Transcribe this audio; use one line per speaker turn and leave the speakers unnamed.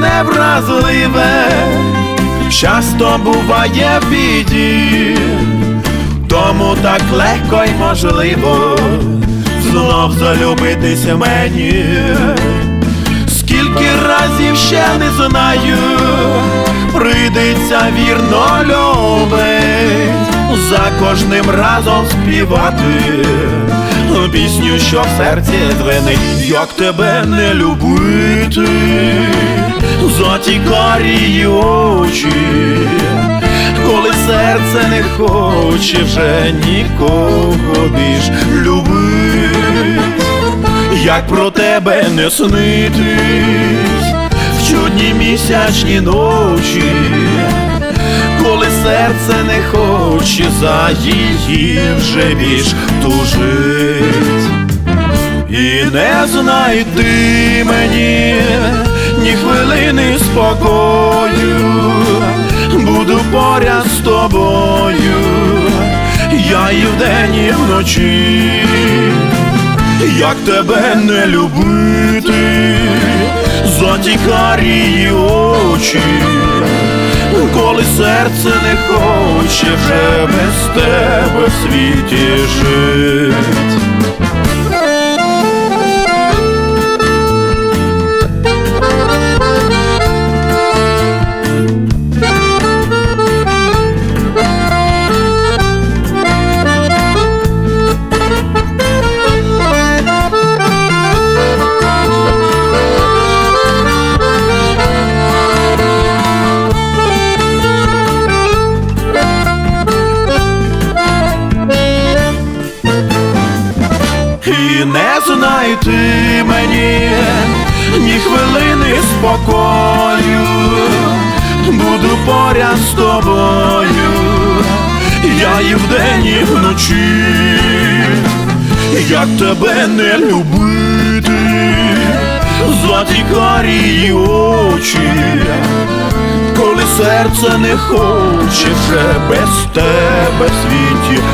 невразливе часто буває в біді, тому так легко й можливо знов залюбитися мені. Скільки разів ще не знаю, прийдеться вірно любить, за кожним разом співати пісню, що в серці дзвенить. Як тебе не любити, за ті карі очі, коли серце не хоче вже нікого більш любить. Як про тебе не снитись в чудні місячні ночі, коли серце не хоче за її вже більш тужить. І не знайти мені ні хвилини спокою, буду поряд з тобою, я і вдень, і вночі. Як тебе не любити, за ті карі очі, коли серце не хоче вже без тебе в світі жить. І не знайти мені ні хвилини спокою, буду поряд з тобою, я і вдень, і вночі. Як тебе не любити, за ті карі очі, коли серце не хоче вже без тебе в світі